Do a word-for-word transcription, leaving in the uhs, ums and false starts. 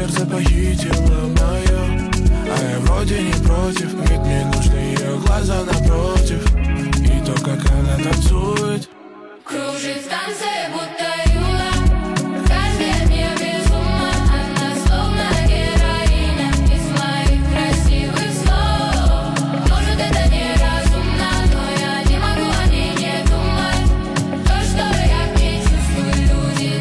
сердце похитила мое. А я вроде не против, ведь мне нужны ее глаза напротив. И то, как она танцует, кружит в танце, будто